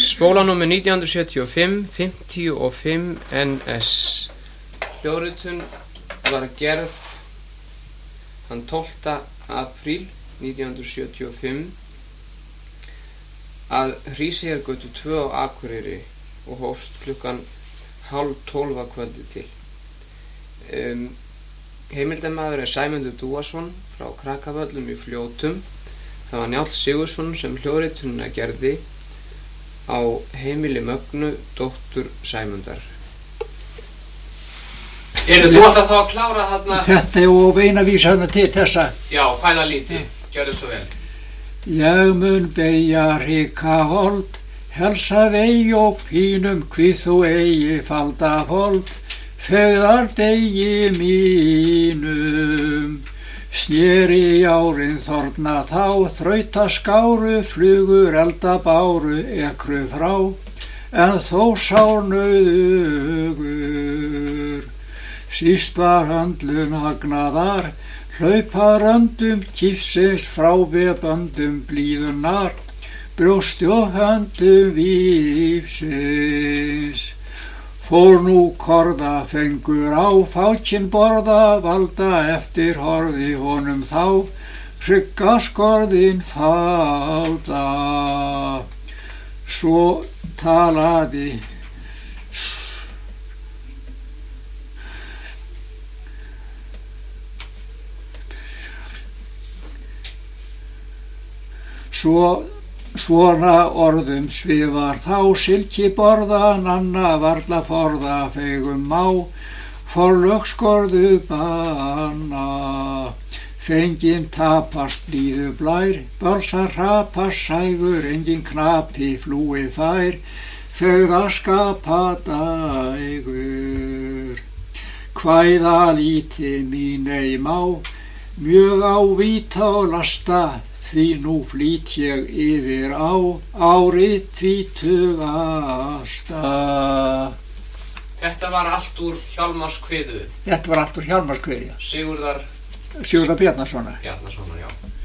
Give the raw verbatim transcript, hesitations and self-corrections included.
Spólanúmer nítján hundruð sjötíu og fimm fimmtíu og fimm N S. Hljóðritun var gerð þann tólfta apríl nítján hundruð sjötíu og fimm að Hríseyjargötu tvö á Akureyri og hófst klukkan hálf tólf að kvöldi til. Um, heimildamaður er Sæmundur Dúason frá Krakavöllum í Fljótum. Það var Njáll Sigurðsson sem hljóðritunina gerði á heimili Mögnu, dóttur Sæmundar. Eru þú alltaf þá að klára þarna? Þetta er og beina vísa þarna til þessa. Já, hvaða líti? Gjörðu svo vel. Ég mun beygja ríka hold, helsa vegi og pínum hvið þú eigi falda fold, feigðar degi mínum. Sneri árin þorna þá, þrauta skáru, flugur elda báru, ekru frá, en þó sár nauðugur. Síst var höndlun hagnaðar, hlaupa röndum kýfsins frá veböndum blíðunar, brjósti og höndum vífsins. Fór nú korða fengur á, fákinn borða, valda eftir horfi honum þá, hrygga skorðin falda. Svo talaði Svo Svona orðum svifar þá, silki borða, nanna varla forða, feigum má, forlögskorðu banna. Fenginn tapast blíðu blær, balsar hrapast sægur, engin knapi flúið fær, feigða skapa dægur. Kvæða líti mín ei má, mjög á víta og lasta, því nú flýt ég yfir á árið tvítugasta. Þetta var allt úr Hjálmarskviðu. Þetta var allt úr Hjálmarskviðu, já. Sigurðar Sigurðar Bjarnasonar. Bjarnasonar, já.